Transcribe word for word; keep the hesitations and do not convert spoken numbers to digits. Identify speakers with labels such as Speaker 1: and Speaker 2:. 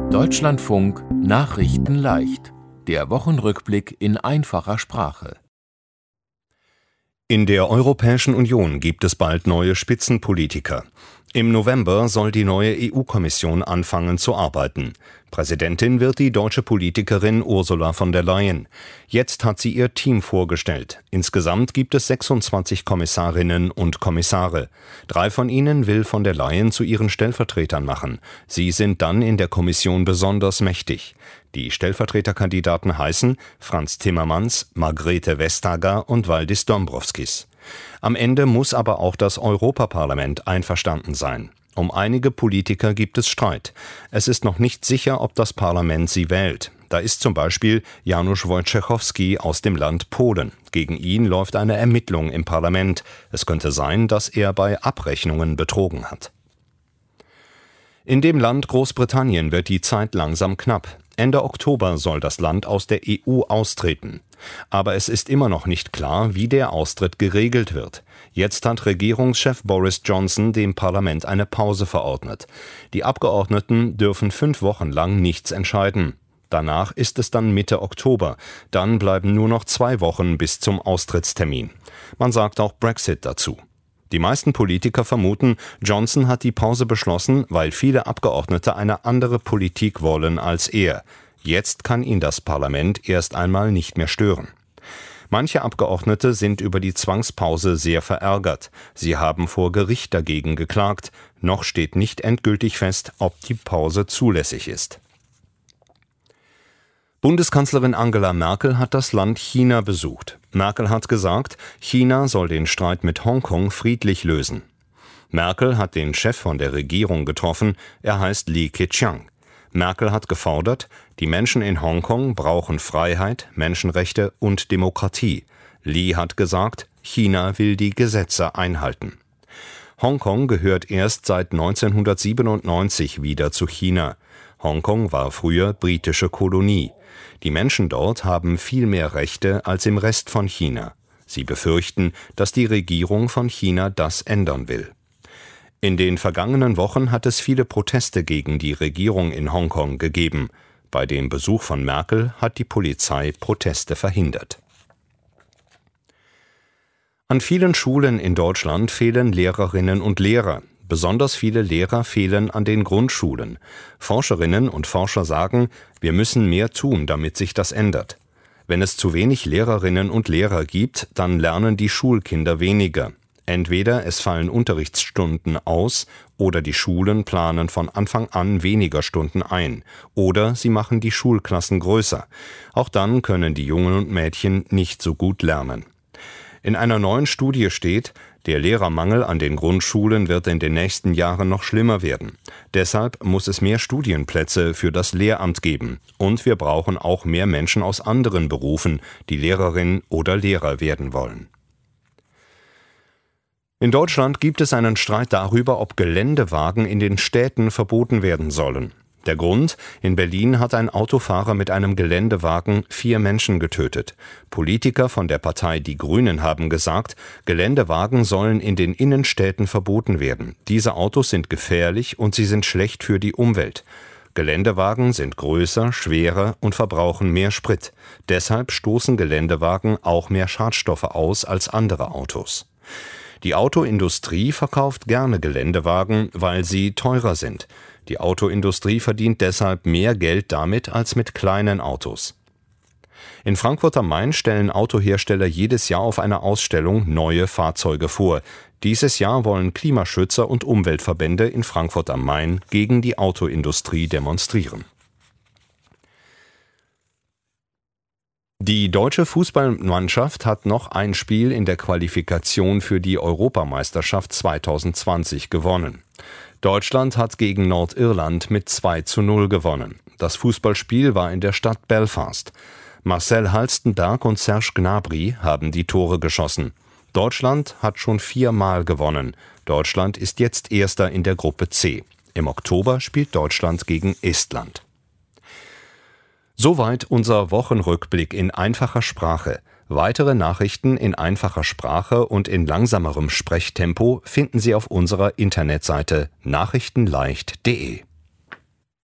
Speaker 1: Deutschlandfunk Nachrichten leicht. Der Wochenrückblick in einfacher Sprache.
Speaker 2: In der Europäischen Union gibt es bald neue Spitzenpolitiker. Im November soll die neue E U-Kommission anfangen zu arbeiten. Präsidentin wird die deutsche Politikerin Ursula von der Leyen. Jetzt hat sie ihr Team vorgestellt. Insgesamt gibt es sechsundzwanzig Kommissarinnen und Kommissare. Drei von ihnen will von der Leyen zu ihren Stellvertretern machen. Sie sind dann in der Kommission besonders mächtig. Die Stellvertreterkandidaten heißen Frans Timmermans, Margrethe Vestager und Valdis Dombrovskis. Am Ende muss aber auch das Europaparlament einverstanden sein. Um einige Politiker gibt es Streit. Es ist noch nicht sicher, ob das Parlament sie wählt. Da ist zum Beispiel Janusz Wojciechowski aus dem Land Polen. Gegen ihn läuft eine Ermittlung im Parlament. Es könnte sein, dass er bei Abrechnungen betrogen hat. In dem Land Großbritannien wird die Zeit langsam knapp. Ende Oktober soll das Land aus der E U austreten. Aber es ist immer noch nicht klar, wie der Austritt geregelt wird. Jetzt hat Regierungschef Boris Johnson dem Parlament eine Pause verordnet. Die Abgeordneten dürfen fünf Wochen lang nichts entscheiden. Danach ist es dann Mitte Oktober. Dann bleiben nur noch zwei Wochen bis zum Austrittstermin. Man sagt auch Brexit dazu. Die meisten Politiker vermuten, Johnson hat die Pause beschlossen, weil viele Abgeordnete eine andere Politik wollen als er. Jetzt kann ihn das Parlament erst einmal nicht mehr stören. Manche Abgeordnete sind über die Zwangspause sehr verärgert. Sie haben vor Gericht dagegen geklagt. Noch steht nicht endgültig fest, ob die Pause zulässig ist. Bundeskanzlerin Angela Merkel hat das Land China besucht. Merkel hat gesagt, China soll den Streit mit Hongkong friedlich lösen. Merkel hat den Chef von der Regierung getroffen, er heißt Li Keqiang. Merkel hat gefordert, die Menschen in Hongkong brauchen Freiheit, Menschenrechte und Demokratie. Li hat gesagt, China will die Gesetze einhalten. Hongkong gehört erst seit neunzehnhundertsiebenundneunzig wieder zu China. Hongkong war früher britische Kolonie. Die Menschen dort haben viel mehr Rechte als im Rest von China. Sie befürchten, dass die Regierung von China das ändern will. In den vergangenen Wochen hat es viele Proteste gegen die Regierung in Hongkong gegeben. Bei dem Besuch von Merkel hat die Polizei Proteste verhindert. An vielen Schulen in Deutschland fehlen Lehrerinnen und Lehrer. Besonders viele Lehrer fehlen an den Grundschulen. Forscherinnen und Forscher sagen, wir müssen mehr tun, damit sich das ändert. Wenn es zu wenig Lehrerinnen und Lehrer gibt, dann lernen die Schulkinder weniger. Entweder es fallen Unterrichtsstunden aus oder die Schulen planen von Anfang an weniger Stunden ein. Oder sie machen die Schulklassen größer. Auch dann können die Jungen und Mädchen nicht so gut lernen. In einer neuen Studie steht, der Lehrermangel an den Grundschulen wird in den nächsten Jahren noch schlimmer werden. Deshalb muss es mehr Studienplätze für das Lehramt geben. Und wir brauchen auch mehr Menschen aus anderen Berufen, die Lehrerin oder Lehrer werden wollen. In Deutschland gibt es einen Streit darüber, ob Geländewagen in den Städten verboten werden sollen. Der Grund: In Berlin hat ein Autofahrer mit einem Geländewagen vier Menschen getötet. Politiker von der Partei Die Grünen haben gesagt, Geländewagen sollen in den Innenstädten verboten werden. Diese Autos sind gefährlich und sie sind schlecht für die Umwelt. Geländewagen sind größer, schwerer und verbrauchen mehr Sprit. Deshalb stoßen Geländewagen auch mehr Schadstoffe aus als andere Autos. Die Autoindustrie verkauft gerne Geländewagen, weil sie teurer sind. Die Autoindustrie verdient deshalb mehr Geld damit als mit kleinen Autos. In Frankfurt am Main stellen Autohersteller jedes Jahr auf einer Ausstellung neue Fahrzeuge vor. Dieses Jahr wollen Klimaschützer und Umweltverbände in Frankfurt am Main gegen die Autoindustrie demonstrieren. Die deutsche Fußballmannschaft hat noch ein Spiel in der Qualifikation für die Europameisterschaft zweitausendzwanzig gewonnen. Deutschland hat gegen Nordirland mit zwei zu null gewonnen. Das Fußballspiel war in der Stadt Belfast. Marcel Halstenberg und Serge Gnabry haben die Tore geschossen. Deutschland hat schon viermal gewonnen. Deutschland ist jetzt Erster in der Gruppe C. Im Oktober spielt Deutschland gegen Estland. Soweit unser Wochenrückblick in einfacher Sprache. Weitere Nachrichten in einfacher Sprache und in langsamerem Sprechtempo finden Sie auf unserer Internetseite nachrichtenleicht punkt de.